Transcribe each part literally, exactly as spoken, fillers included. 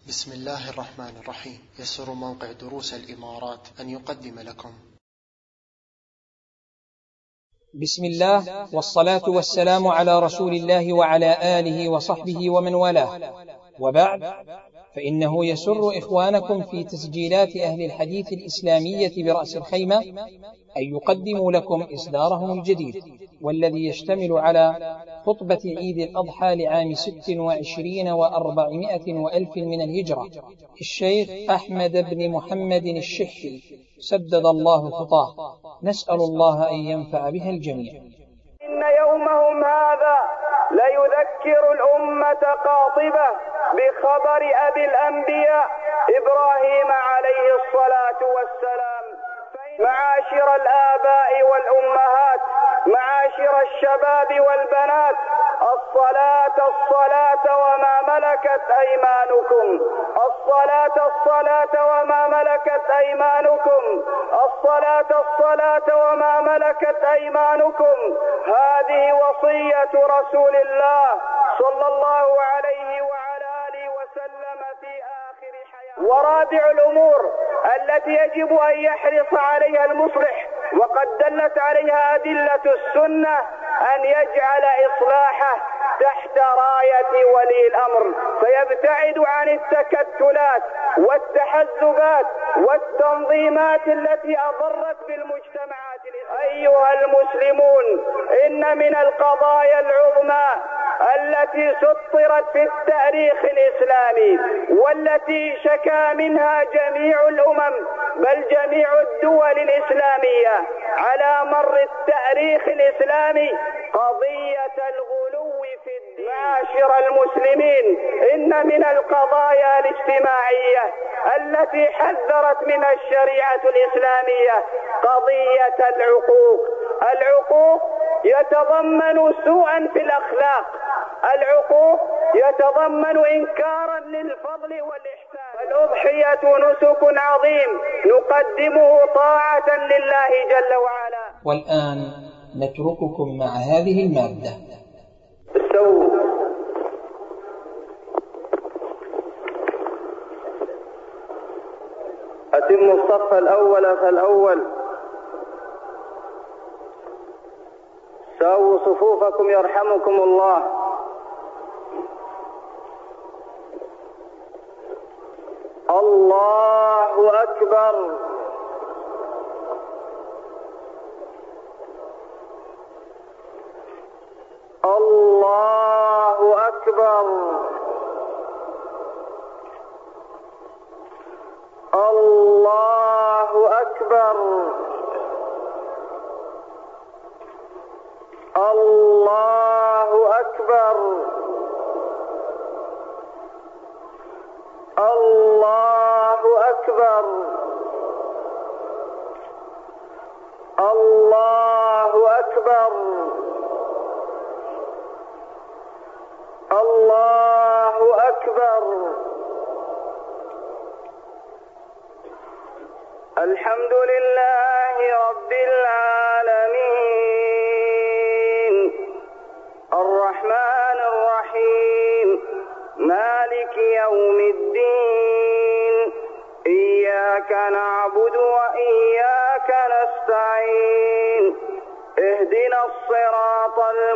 بسم الله الرحمن الرحيم. يسر موقع دروس الإمارات أن يقدم لكم. بسم الله والصلاة والسلام على رسول الله وعلى آله وصحبه ومن والاه، وبعد، فإنه يسر إخوانكم في تسجيلات أهل الحديث الإسلامية برأس الخيمة أن يقدموا لكم إصدارهم الجديد، والذي يشتمل على خطبة عيد الأضحى لعام ست وعشرين وأربعمائة وألف من الهجرة، الشيخ أحمد بن محمد الشحي سدد الله خطاه، نسأل الله أن ينفع بها الجميع. إن يومهم هذا ليذكر الأمة قاطبة بخبر أبي الأنبياء إبراهيم عليه الصلاة والسلام. معاشر الآباء والأمهات، معاشر الشباب والبنات، الصلاة الصلاة وما ملكت أيمانكم، الصلاة الصلاة وما ملكت أيمانكم، الصلاة الصلاة وما ملكت أيمانكم. هذه وصية رسول الله صلى الله عليه وعلى آله وسلم في آخر حياته. ورابع الأمور التي يجب أن يحرص عليها المصلح، وقد دلت عليها أدلة السنة، أن يجعل إصلاحه تحت راية ولي الأمر، فيبتعد عن التكتلات والتحزبات والتنظيمات التي أضرت بالمجتمعات. أيها المسلمون، إن من القضايا العظمى التي سطرت في التاريخ الإسلامي والتي شكا منها جميع الأمم بل جميع الدول الإسلامية على مر التاريخ الإسلامي قضية الغلو في الدين. معاشر المسلمين، إن من القضايا الاجتماعية التي حذرت منها الشريعة الإسلامية قضية العقوق. العقوق يتضمن سوءا في الأخلاق، العقوق يتضمن إنكارا للفضل والإحسان. الأضحية نسك عظيم نقدمه طاعة لله جل وعلا. والآن نترككم مع هذه المادة. استووا. أتموا الصف الأول فالأول، ساووا صفوفكم يرحمكم الله. الله أكبر. الله أكبر. الله أكبر. الله أكبر. الله أكبر. الله أكبر. الله أكبر. الحمد لله رب العالمين، الرحمن الرحيم، مالك يوم الدين، إياك نعبد وإياك نستعين، اهدنا الصراط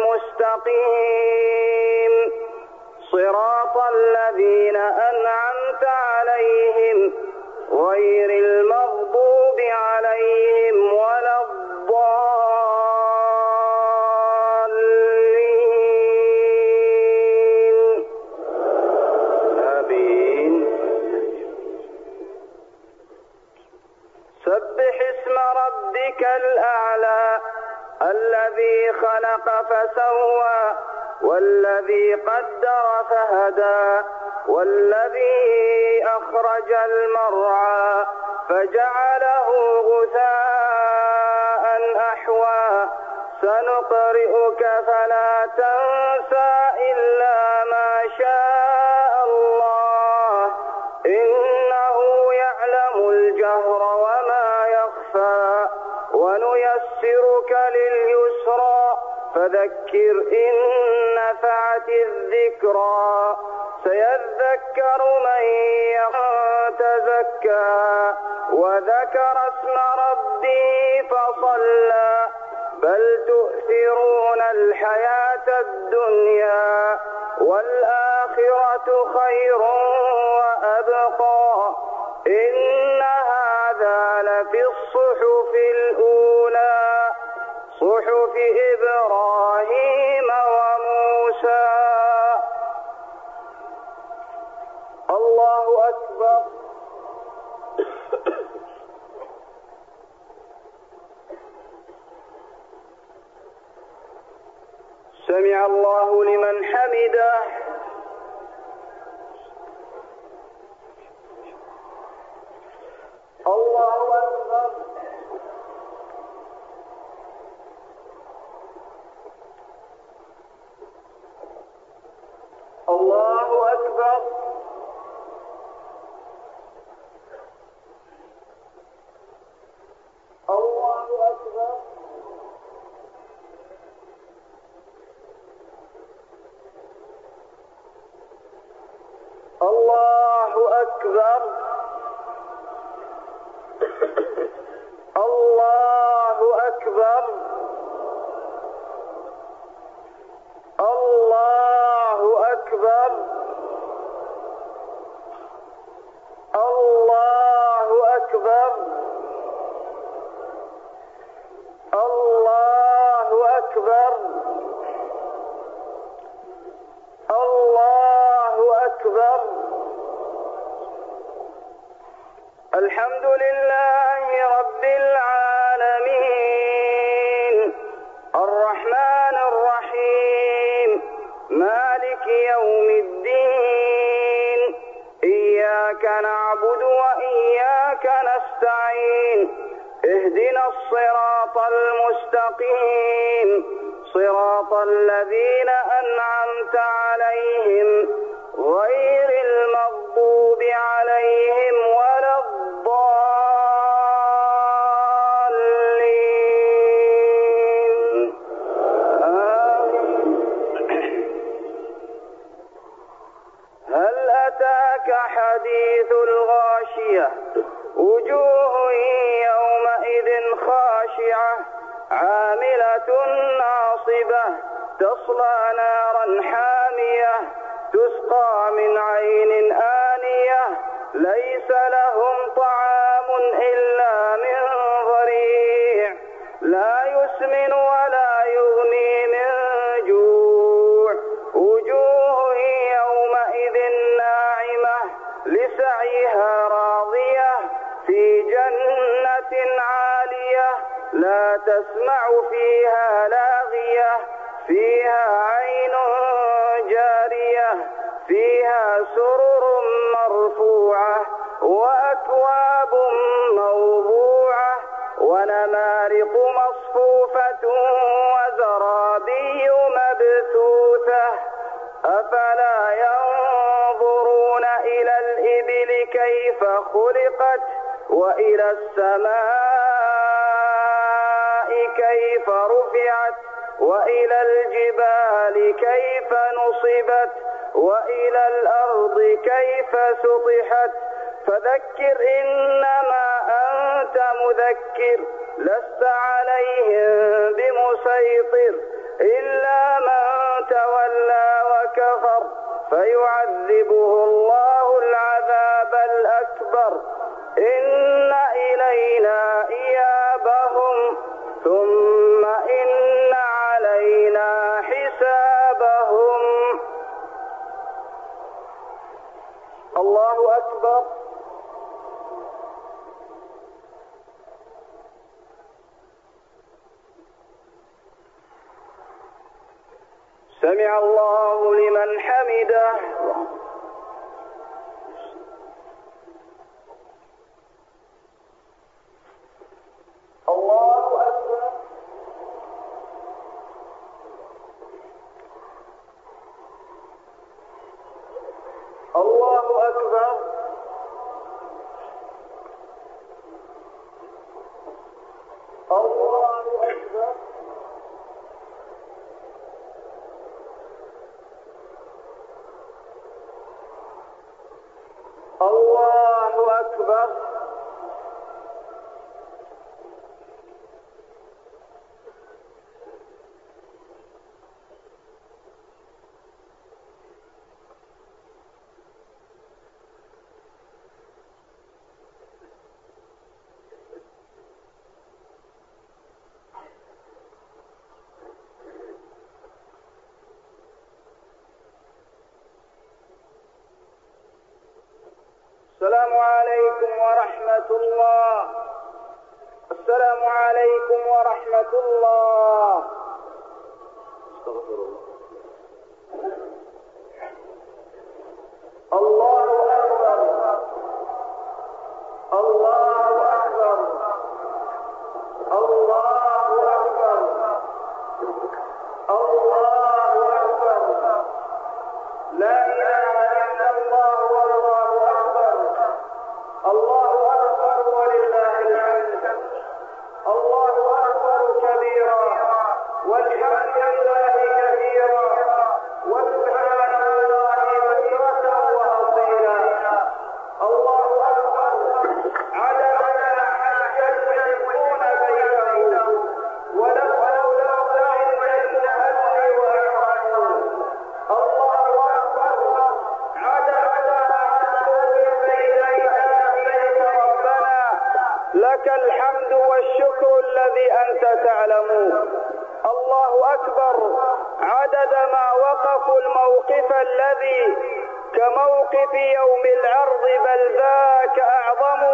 المستقيم، صراط الذين أنعمت عليهم غير المغضوب عليهم ولا الضالين. آمين. سبح اسم ربك الأعلى الذي خلق فسوى والذي قدر فهدى والذي أخرج المرعى فجعله غثاء أحوى. سنقرئك فلا تنسى إلا ما شاء الله، إنه يعلم الجهر وما يخفى، ونيسرك لليسرى فذكر إن نفعت الذكرى. سيذكر من يتزكى وذكر اسم ربه فصلى بل تؤثرون الحياة الدنيا والآخرة خير وأبقى إن هذا لفي الصحف الأولى صحف إبراهيم وموسى. الله أكبر. سمع الله لمن حمده. الله أكبر. الله أكبر. الله أكبر. الله أكبر. الله أكبر. الله أكبر. الله أكبر. الله أكبر. الله أكبر. الحمد لله رب العالمين الرحمن الرحيم مالك يوم الدين إياك نعبد وإياك نستعين اهدنا الصراط المستقيم صراط الذين أنعمت عليهم غير المغضوب عليهم ولا الضالين آمين. هل أتاك حديث الغاشية وجوه يومئذ خاشعة عاملة ناصبة تصلى نارا حامية تسقى من عين آنية ليس لهم طعام إلا من ضريع لا يسمن ولا يغني من جوع وجوه يومئذ ناعمة لسعيها راضية في جنة عالية لا تسمع فيها لاغية فيها عين جارية فيها سرر مرفوعة وأكواب موضوعة ونمارق مصفوفة وزرابي مبثوثة أفلا ينظرون إلى الإبل كيف خلقت وإلى السماء كيف رفعت وإلى الجبال كيف نصبت وإلى الأرض كيف سطحت فذكر إنما أنت مذكر لست عليهم بمسيطر إلا من تولى وكفر فيعذبه الله العذاب الأكبر إن إلينا إيابهم ثم إن علينا حسابهم. الله أكبر. سمع الله لمن حمده. الله أكبر. الله أكبر. الله أكبر. الله أكبر. السلام عليكم ورحمة الله. السلام عليكم ورحمة الله. استغفر الله. الله أكبر. الله أكبر. الله أكبر. الله أكبر. لا إله إلا الله والله أكبر. الله أكبر ولله الحمد. الله أكبر كبيرا والحمد لله كثيرا وسبحان الله بكرة وأصيلا. الله أكبر عدد ما يسبحون بينه ولفظ الأرض عند المؤذن وإحرامه. الله أكبر عدد ما تسبح بين يديك ربنا لك الحمد والشكر الذي أنت تعلم. الله أكبر عدد ما وقفوا الموقف الذي كموقف يوم العرض بل ذاك أعظم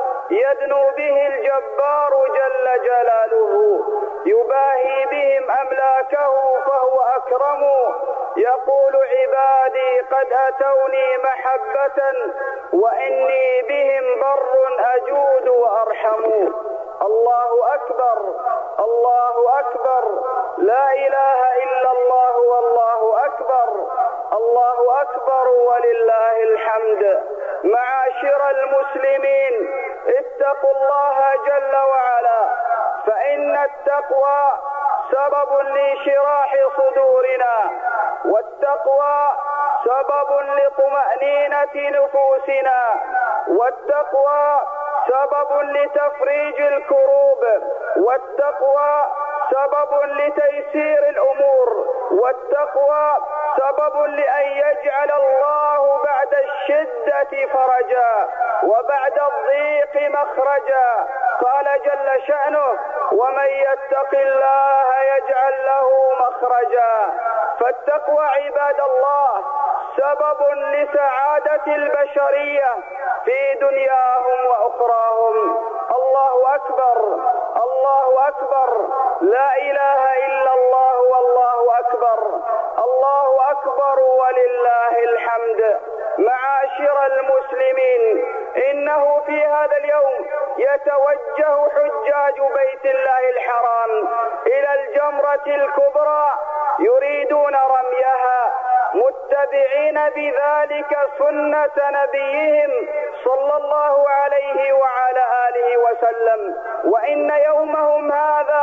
يدنو به الجبار جل جلاله يباهي بهم أملاكه فهو أكرم. يقول عبادي قد أتوني محبة وإني بهم بر أجود وأرحم. الله أكبر. الله أكبر. لا إله إلا الله والله أكبر. الله أكبر ولله الحمد. معاشر المسلمين اتقوا الله جل وعلا فإن التقوى سبب لانشراح صدورنا والتقوى سبب لطمأنينة نفوسنا والتقوى سبب لتفريج الكروب والتقوى سبب لتيسير الأمور والتقوى سبب لأن يجعل الله بعد الشدة فرجا وبعد الضيق مخرجا. قال جل شأنه ومن يتق الله يجعل له مخرجا. فالتقوى عباد الله سبب لسعادة البشرية في دنياهم وأخراهم. الله أكبر. الله أكبر. لا إله إلا الله والله أكبر. الله أكبر ولله الحمد. معاشر المسلمين إنه في هذا اليوم يتوجه حجاج بيت الله الحرام إلى الجمرة الكبرى يريدون رميها متبعين بذلك سنة نبيهم صلى الله عليه وعلى آله وسلم. وإن يومهم هذا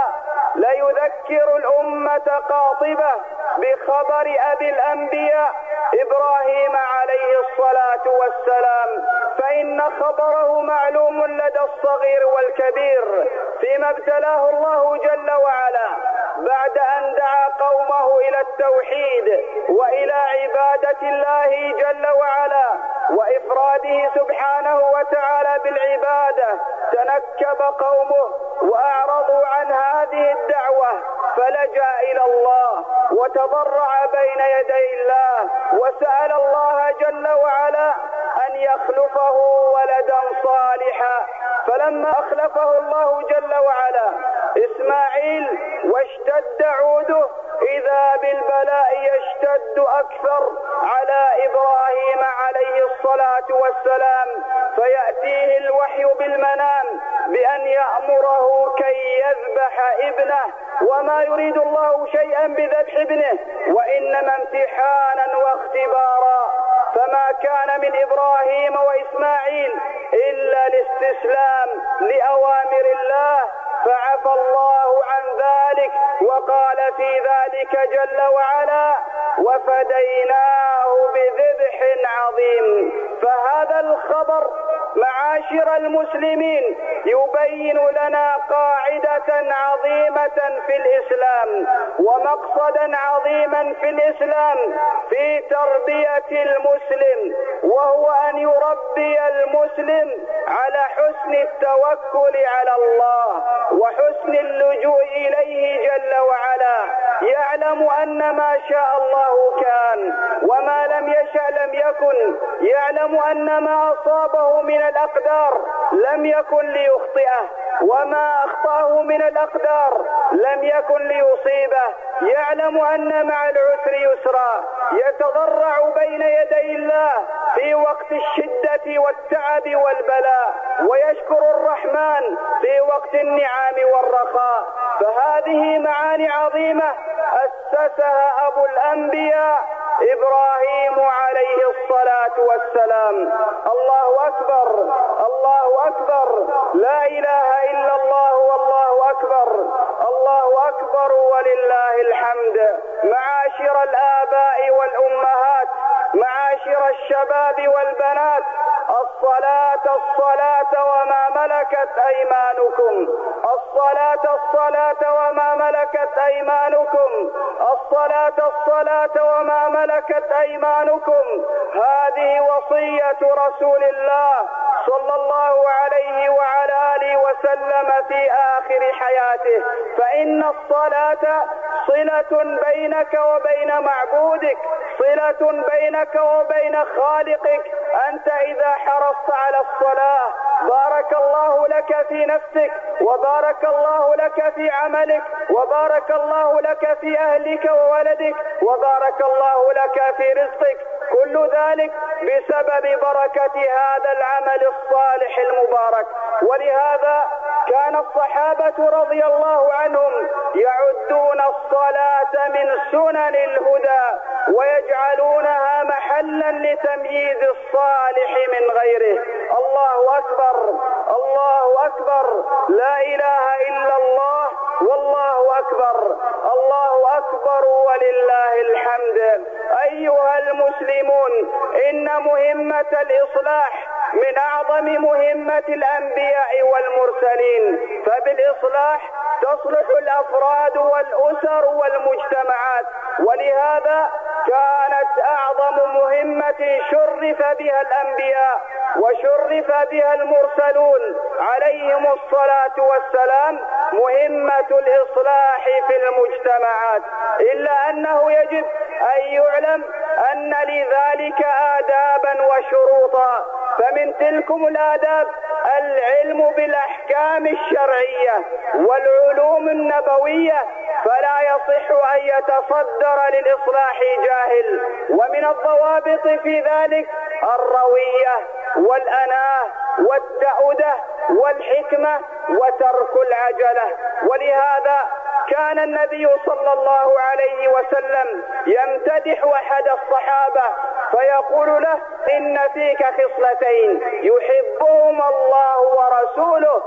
ليذكر الأمة قاطبة بخبر أبي الأنبياء إبراهيم عليه الصلاة والسلام فإن خبره معلوم لدى الصغير والكبير فيما ابتلاه الله جل وعلا بعد أن دعا قومه إلى التوحيد وإلى عبادة الله جل وعلا وإفراده سبحانه وتعالى بالعبادة. تنكب قومه وأعرضوا عن هذه الدعوة فلجأ إلى الله وتضرع بين يدي الله وسأل الله جل وعلا أن يخلفه ولدا صالحا. فلما أخلفه الله جل وعلا إسماعيل واشتد عوده إذا بالبلاء يشتد أكثر على إبراهيم عليه الصلاة والسلام فيأتيه الوحي بالمنام بأن يأمره كي يذبح ابنه وما يريد الله شيئا بذبح ابنه وإنما امتحانا واختبارا. فما كان من إبراهيم وإسماعيل إلا الاستسلام لأوامر الله فعفى الله عن ذلك وقال في ذلك جل وعلا وفديناه بذبح عظيم. فهذا الخبر معاشر المسلمين يبين لنا قاعدة عظيمة في الإسلام ومقصدا عظيما في الإسلام في تربية المسلم، وهو أن يربي المسلم على حسن التوكل على الله وحسن اللجوء إليه جل وعلا. يعلم أن ما شاء الله كان وما لم يشأ لم يكن، يعلم أن ما أصابه من الأقدار لم يكن ليخطئه وما أخطأه من الأقدار لم يكن ليصيبه، يعلم أن مع العسر يسرا، يتضرع بين يدي الله في وقت الشدة والتعب والبلاء، ويشكر الرحمن في وقت النعام والرخاء. فهذه معاني عظيمة أسسها أبو الأنبياء إبراهيم عليه الصلاة والسلام. الله أكبر، الله أكبر، لا إله إلا الله والله أكبر، الله أكبر ولله الحمد. معاشر الآباء والأمهات، معاشر الشباب والبنات، الصلاة الصلاة وما ملكت أيمانكم، الصلاة الصلاة وما ملكت أيمانكم، الصلاة الصلاة وما ملكت أيمانكم. هذه وصية رسول الله صلى الله عليه وعلى آله وسلم في آخر حياته، فإن الصلاة صلة بينك وبين معبودك، صلة بينك وبين خالقك. أنت إذا حرصت على الصلاة بارك الله لك في نفسك، وبارك الله لك في عملك، وبارك الله لك في أهلك وولدك، وبارك الله لك في رزقك، كل ذلك بسبب بركة هذا العمل الصالح المبارك. ولهذا كان الصحابة رضي الله عنهم يعدون الصلاة من سنن الهدى ويجعلونها محلا لتمييز الصالح من غيره. الله أكبر، الله أكبر، لا إله إلا الله والله أكبر، الله أكبر ولله الحمد. أيها المسلمون، إن مهمة الإصلاح من أعظم مهمة الأنبياء والمرسلين، فبالإصلاح تصلح الأفراد والأسر والمجتمعات. ولهذا كانت أعظم مهمة شرف بها الأنبياء وشرف بها المرسلون عليهم الصلاة والسلام مهمة الإصلاح في المجتمعات، إلا أنه يجب أن يعلم أن لذلك آدابا وشروطا. فمن تلكم الآداب العلم بالأحكام الشرعية والعلوم النبوية، فلا يصح أن يتصدر للإصلاح جاهل. ومن الضوابط في ذلك الروية والأناة والتأودة والحكمة وترك العجلة. ولهذا كان النبي صلى الله عليه وسلم يمتدح أحد الصحابة فيقول له: إن فيك خصلتين يحبهما الله ورسوله،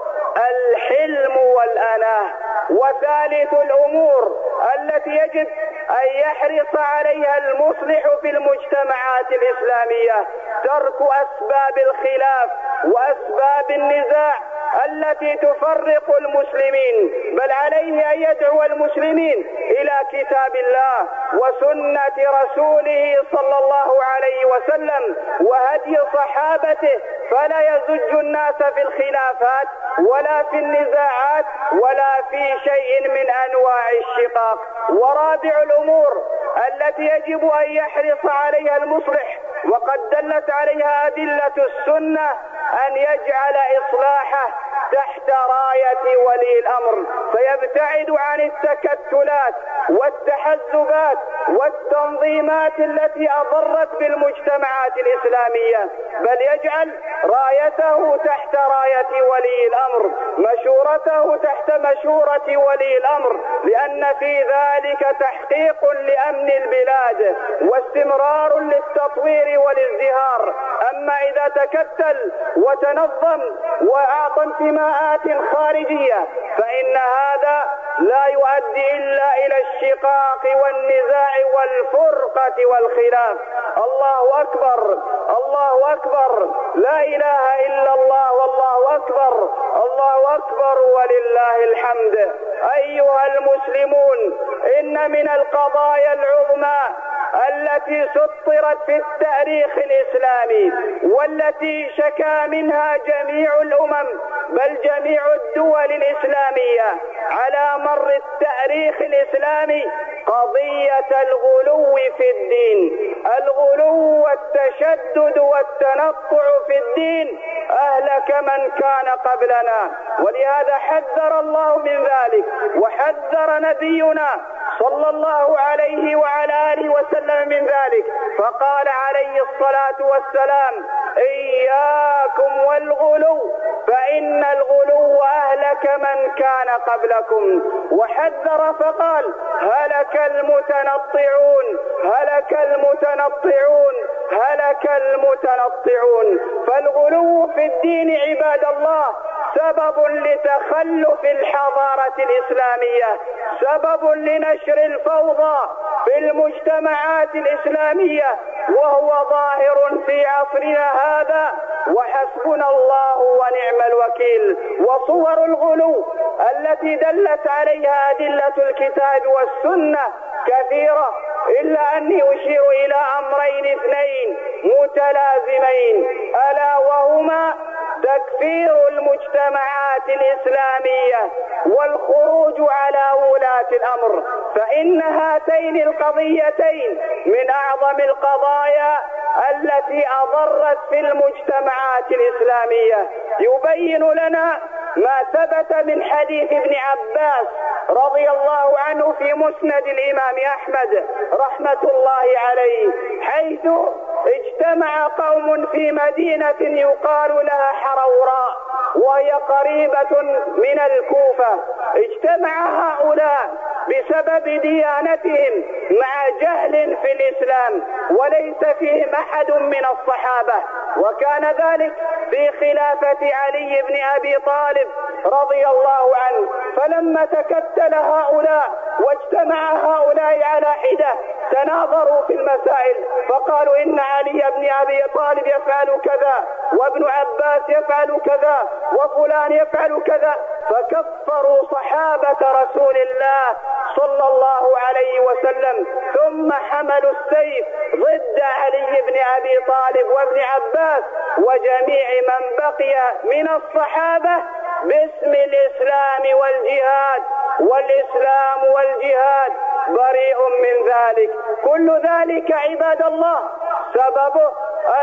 الحلم والأناة. وثالث الأمور التي يجب أن يحرص عليها المصلح في المجتمعات الإسلامية ترك أسباب الخلاف وأسباب النزاع التي تفرق المسلمين، بل عليه أن يدعو المسلمين إلى كتاب الله وسنة رسوله صلى الله عليه وسلم وهدي صحابته، فلا يزج الناس في الخلافات ولا في النزاعات ولا في شيء من أنواع الشقاق. ورابع الأمور التي يجب أن يحرص عليها المصلح وقد دلت عليها أدلة السنة أن يجعل إصلاحه تحت راية ولي الأمر، فيبتعد عن التكتلات والتحزبات والتنظيمات التي أضرت بالمجتمعات الإسلامية، بل يجعل رايته تحت راية ولي الأمر، مشورته تحت مشورة ولي الأمر، لأن في ذلك تحقيق لأمن البلاد واستمرار للتطوير والازدهار. أما إذا تكتل وتنظم وأعطى انتماءات خارجية فإن هذا لا يؤدي إلا إلى الشقاق والنزاع والفرقة والخلاف. الله أكبر، الله أكبر، لا إله إلا الله والله أكبر الله أكبر ولله الحمد. أيها المسلمون، إن من القضايا العظمى التي سطرت في التاريخ الإسلامي والتي شكا منها جميع الأمم بل جميع الدول الإسلامية على مر التاريخ الإسلامي قضية الغلو في الدين. الغلو والتشدد والتنطع في الدين أهلك من كان قبلنا، ولهذا حذر الله من ذلك وحذر نبينا صلى الله عليه وعلى آله وسلم من ذلك، فقال عليه الصلاة والسلام: إياكم والغلو فإن الغلو أهلك من كان قبلكم. وحذر فقال: هلك المتنطعون هلك المتنطعون هلك المتنطعون. فالغلو في الدين عباد الله سبب لتخلف الحضارة الإسلامية، سبب لنشر الفوضى في المجتمعات الإسلامية، وهو ظاهر في عصرنا هذا، وحسبنا الله ونعم الوكيل. وصور الغلو التي دلت عليها أدلة الكتاب والسنة كثيرة، إلا أني أشير إلى أمرين اثنين متلازمين، ألا وهما تكفير المجتمعات الإسلامية والخروج على ولاة الأمر. فإن هاتين القضيتين من أعظم القضايا التي أضرت في المجتمعات الإسلامية. يبين لنا ما ثبت من حديث ابن عباس رضي الله عنه في مسند الإمام أحمد رحمة الله عليه، حيث اجتمع قوم في مدينة يقال لها حروراء وهي قريبة من الكوفة. اجتمع هؤلاء بسبب ديانتهم مع جهل في الإسلام، وليس فيهم أحد من الصحابة، وكان ذلك في خلافة علي بن أبي طالب رضي الله عنه. فلما تكتل هؤلاء واجتمع هؤلاء على حدة تناظروا في المسائل، فقالوا إن علي بن أبي طالب يفعل كذا، وابن عباس يفعل كذا، وفلان يفعل كذا، فكفروا صحابة رسول الله صلى الله عليه وسلم، ثم حملوا السيف ضد علي بن أبي طالب وابن عباس وجميع من بقي من الصحابة باسم الإسلام والجهاد، والإسلام والجهاد بريء من ذلك. كل ذلك عباد الله سببه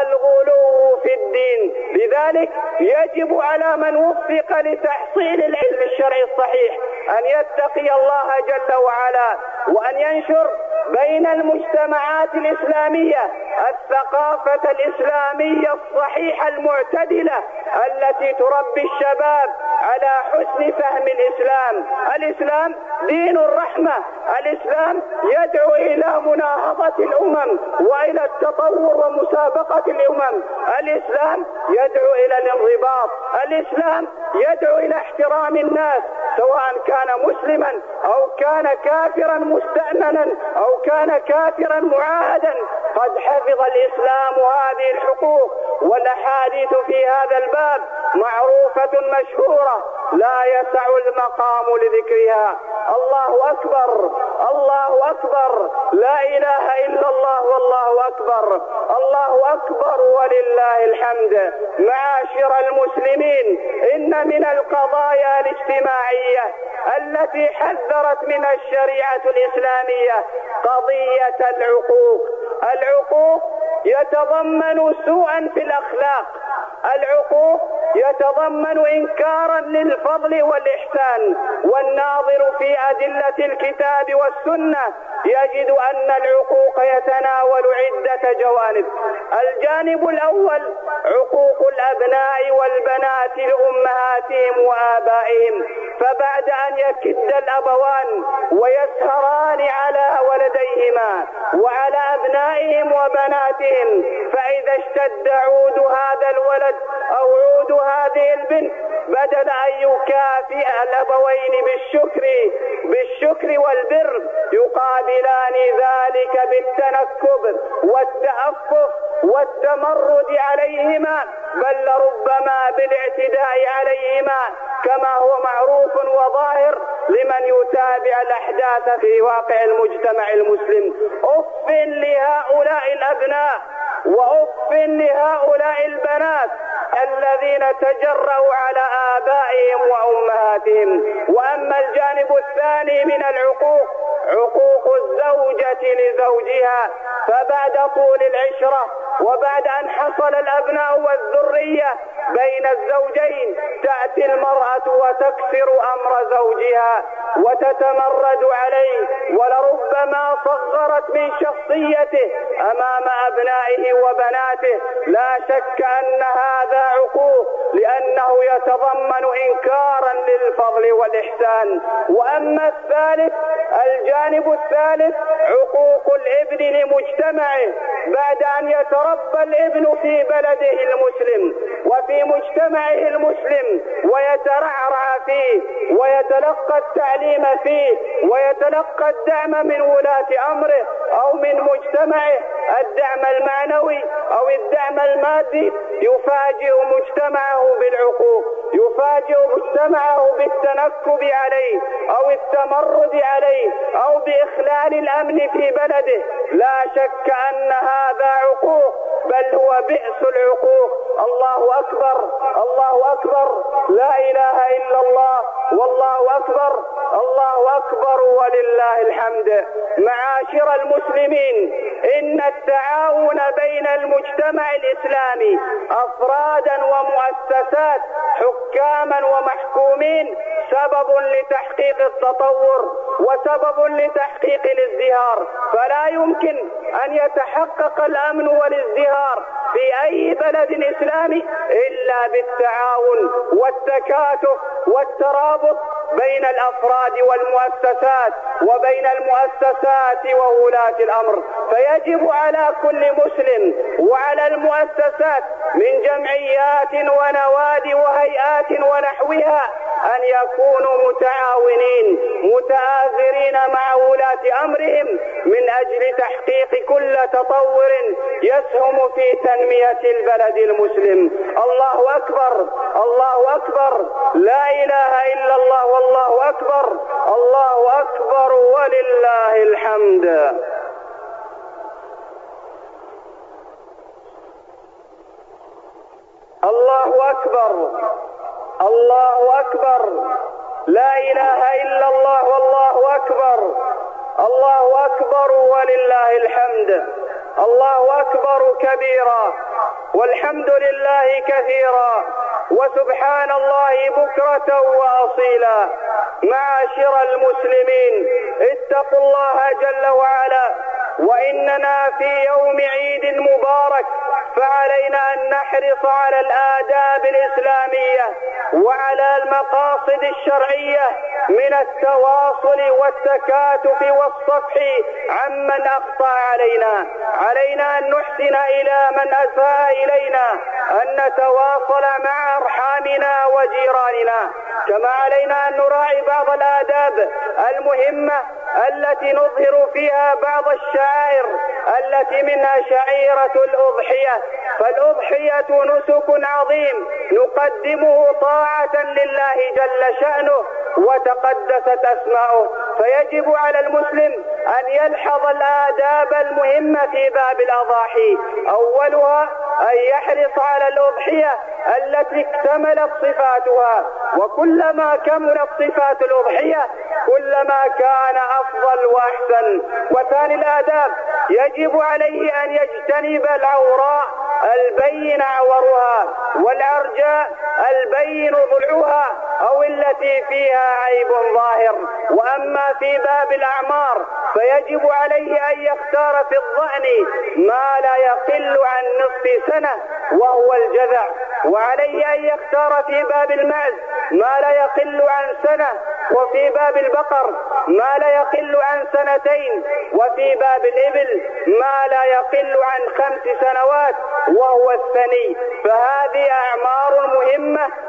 الغلو في الدين. لذلك يجب على من وفق لتحصيل العلم الشرعي الصحيح أن يتقي الله جل وعلا، وأن ينشر بين المجتمعات الإسلامية الثقافة الإسلامية الصحيحة المعتدلة التي تربي الشباب على حسن فهم الإسلام. الإسلام دين الرحمة، الإسلام يدعو إلى مناهضة الأمم وإلى التطور ومسابقة الأمم. الإسلام يدعو إلى الانضباط، الإسلام يدعو إلى احترام الناس سواء كان مسلما أو كان كافرا مستأمنا أو كان كافرا معاهدا. قد حفظ الإسلام هذه الحقوق، والأحاديث في هذا الباب معروفة مشهورة لا يسع المقام لذكرها. الله أكبر الله أكبر، لا إله إلا الله والله أكبر، الله أكبر ولله الحمد. معاشر المسلمين، إن من القضايا الاجتماعية التي حذرت منها الشريعة الإسلامية قضية العقوق. العقوق يتضمن سوءا في الأخلاق، العقوق يتضمن إنكارا للفضل والإحسان. والناظر في أدلة الكتاب والسنة يجد أن العقوق يتناول عدة جوانب. الجانب الأول عقوق الأبناء والبنات لأمهاتهم وآبائهم، فبعد أن يكد الأبوان ويسهران على ولديهما وعلى أبنائهم وبناتهم، فإذا اشتد عود هذا الولد أو عود هذا هذه البنت بدل أن يكافئ الأبوين بالشكر بالشكر والبر يقابلان ذلك بالتنكب والتأفف والتمرد عليهما، بل لربما بالاعتداء عليهما، كما هو معروف وظاهر لمن يتابع الأحداث في واقع المجتمع المسلم. أف لهؤلاء الأبناء وأف لهؤلاء البنات الذين تجرؤوا على آبائهم وأمهاتهم. وأما الجانب الثاني من العقوق، عقوق الزوجة لزوجها، فبعد طول العشرة وبعد أن حصل الأبناء والذرية بين الزوجين تأتي المرأة وتكسر أمر زوجها وتتمرد عليه، ولربما صغرت من شخصيته أمام أبنائه وبناته. لا شك أن هذا عقوق، لأنه يتضمن إنكارا للفضل والإحسان. وأما الثالث، الجانب الثالث، عقوق الابن لمجتمعه بعد أن يتربى الابن في بلده المسلم وفي مجتمعه المسلم ويترعرع فيه ويتلقى التعليم فيه ويتلقى الدعم من ولاة أمره أو من مجتمعه، الدعم المعنوي أو الدعم المادي، يفاجئ مجتمعه بالعقوق، يفاجئ مجتمعه بالتنكب عليه أو التمرد عليه أو بإخلال الأمن في بلده. لا شك أن هذا عقوق، بل هو بئس العقوق. الله أكبر، الله أكبر، لا إله إلا الله، والله أكبر، الله أكبر ولله الحمد. معاشر المسلمين، إن التعاون بين المجتمع الإسلامي أفرادا ومؤسسات، حكاما ومحكومين، سبب لتحقيق التطور وسبب لتحقيق الازدهار. فلا يمكن أن يتحقق الأمن والازدهار في أي بلد إسلامي إلا بالتعاون والتكاتف والترابط بين الأفراد والمؤسسات وبين المؤسسات وولاة الأمر. فيجب على كل مسلم وعلى المؤسسات من جمعيات ونوادي وهيئات ونحوها أن يكونوا متعاونين متآزرين مع ولاة أمرهم من أجل تحقيق كل تطور يسهم في تنمية البلد المسلم. الله أكبر، الله أكبر، لا إله إلا الله، والله أكبر، الله أكبر ولله الحمد. الله أكبر، الله أكبر، لا إله إلا الله، والله أكبر، الله أكبر ولله الحمد. الله أكبر كبيرا، والحمد لله كثيرا، وسبحان الله بكرة وأصيلا. معاشر المسلمين، اتقوا الله جل وعلا، وإننا في يوم عيد مبارك، فعلينا أن نحرص على الآداب الإسلامية وعلى المقاصد الشرعية من التواصل والتكاتف والصفح عمن أخطأ علينا. علينا أن نحسن إلى من أساء إلينا، أن نتواصل مع أرحامنا وجيراننا، كما علينا أن نراعي بعض الآداب المهمة التي نظهر فيها بعض الشعائر التي منها شعيرة الأضحية. فالأضحية نسك عظيم نقدمه طاعة لله جل شأنه وتقدست أسماؤه، فيجب على المسلم أن يلحظ الآداب المهمة في باب الأضاحي. أولها أن يحرص على الأضحية التي اكتملت صفاتها، وكلما كملت صفات الأضحية كلما كان أفضل وأحسن. وثاني الآداب يجب عليه أن يجتنب العوراء البين عورها والعرجاء البين ضلعها أو التي فيها عيب ظاهر. وأما في باب الأعمار فيجب عليه أن يختار في الضأن ما لا يقل عن نصف سنة وهو الجذع، وعليه أن يختار في باب المعز ما لا يقل عن سنة، وفي باب البقر ما لا يقل عن سنتين، وفي باب الإبل ما لا يقل عن خمس سنوات وهو الثني. فهذه أعمار مهمة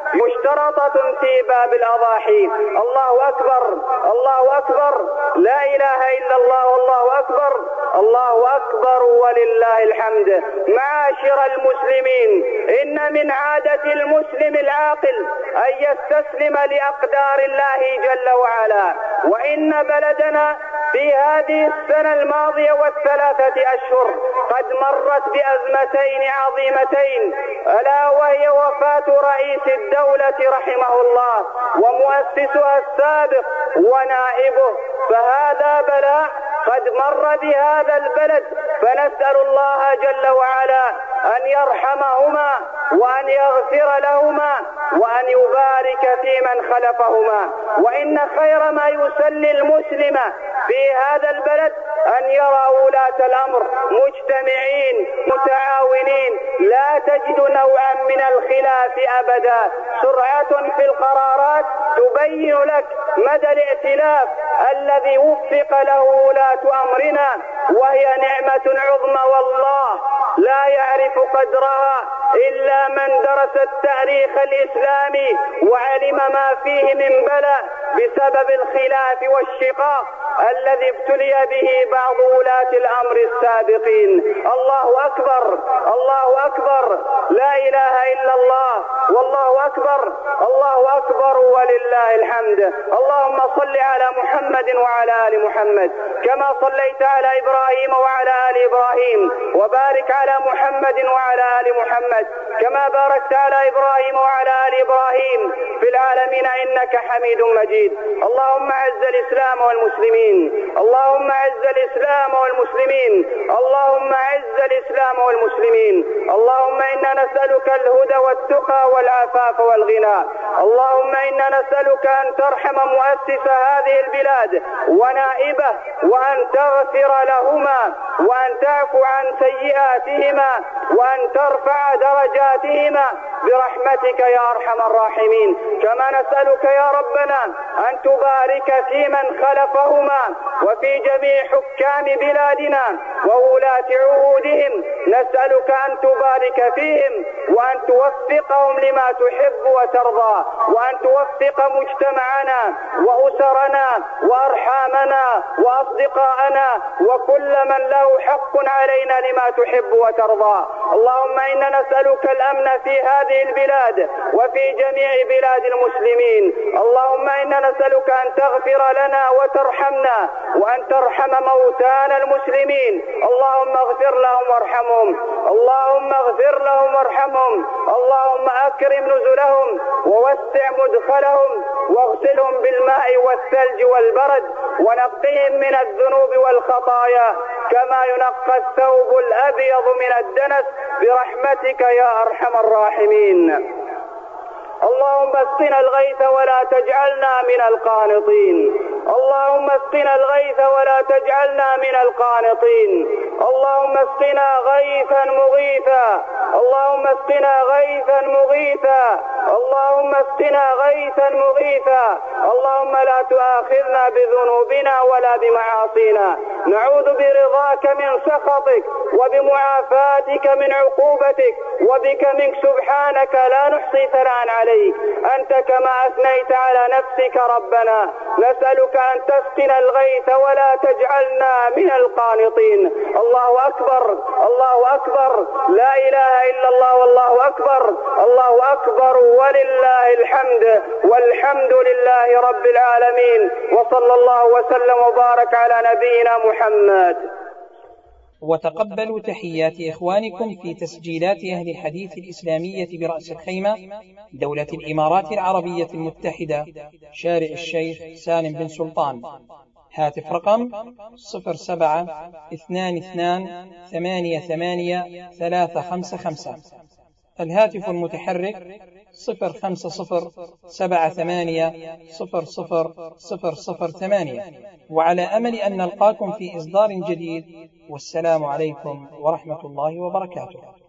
إشارة في باب الأضاحي. الله أكبر الله أكبر، لا إله إلا الله والله أكبر، الله أكبر ولله الحمد. معاشر المسلمين، إن من عادة المسلم العاقل أن يستسلم لأقدار الله جل وعلا. وإن بلدنا في هذه السنة الماضية والثلاثة أشهر قد مرت بأزمتين عظيمتين، ألا وهي وفاة رئيس الدولة رحمه الله ومؤسسها السابق ونائبه، فهذا بلاء قد مر بهذا البلد، فنسأل الله جل وعلا أن يرحمهما وأن يغفر لهما وأن يبارك في من خلفهما. وإن خير ما يسلي المسلم في هذا البلد أن يرى ولاة الأمر مجتمعين متعاونين، لا تجد نوعا من الخلاف أبدا. سرعة في القرارات تبين لك مدى الائتلاف الذي وفق له ولاة أمرنا، وهي نعمة عظمى والله لا يعرف قدرها إلا من درس التاريخ الإسلامي وعلم ما فيه من بلاء بسبب الخلاف والشقاق الذي ابتلي به بعض ولاة الأمر السابقين. الله أكبر الله أكبر، لا إله إلا الله والله أكبر، الله أكبر ولله الحمد. اللهم صل على محمد وعلى آل محمد كما صليت على إبراهيم وعلى آل إبراهيم، وبارك على محمد وعلى آل محمد كما باركت على إبراهيم وعلى آل إبراهيم في العالمين إنك حميد مجيد. اللهم أعز الإسلام والمسلمين، اللهم أعز الإسلام والمسلمين، اللهم أعز الإسلام والمسلمين. اللهم إنا نسألك الهدى والتقى والعفاف والغنى. اللهم إنا نسألك أن ترحم مؤسس هذه البلاد ونائبه، وأن تغفر لهما، وأن تعفو عن سيئاتهما، وأن ترفع درجاتهما برحمتك يا أرحم الراحمين. كما نسألك يا ربنا أن تبارك في من خلفهما وفي جميع حكام بلادنا وولاة عهودهم، نسألك أن تبارك فيهم وأن توفقهم لما تحب وترضى، وأن توفق مجتمعنا وأسرنا وأرحامنا وأصدقاءنا وكل من له حق علينا لما تحب وترضى. اللهم إنا نسألك الأمن في هذه البلاد وفي جميع بلاد المسلمين. اللهم إنا نسألك أن تغفر لنا وترحمنا وأن ترحم موتانا المسلمين. اللهم اغفر لهم وارحمهم، اللهم اغفر لهم وارحمهم، اللهم أكرم نزلهم ووسع مدخلهم واغسلهم بالماء والثلج والبرد، ونقهم من الذنوب والخطايا كما ينقى الثوب الأبيض من الدنس برحمتك يا أرحم الراحمين. اللهم اسقنا الغيث ولا تجعلنا من القانطين، اللهم اسقنا الغيث ولا تجعلنا من القانطين، اللهم اسقنا غيثا مغيثا، اللهم اسقنا غيثا مغيثا، اللهم اسقنا غيثا مغيثا. اللهم لا تؤاخذنا بذنوبنا ولا بمعاصينا، نعوذ برضاك من سخطك وبمعافاتك من عقوبتك، وبك منك سبحانك لا نحصي ثناء عليك، أنت كما أثنيت على نفسك ربنا. نسألك أن تسقنا الغيث ولا تجعلنا من القانطين. الله أكبر الله أكبر، لا إله إلا الله والله أكبر، الله أكبر ولله الحمد، والحمد لله رب العالمين، وصلى الله وسلم وبارك على نبينا محمد. وتقبلوا تحيات إخوانكم في تسجيلات أهل الحديث الإسلامية برأس الخيمة، دولة الإمارات العربية المتحدة، شارع الشيخ سالم بن سلطان. هاتف رقم صفر سبعة اثنان اثنان ثمانية ثمانية ثلاثة خمسة خمسة. الهاتف المتحرك صفر خمسة صفر سبعة ثمانية صفر صفر صفر صفر ثمانية. وعلى أمل أن نلقاكم في إصدار جديد، والسلام عليكم ورحمة الله وبركاته.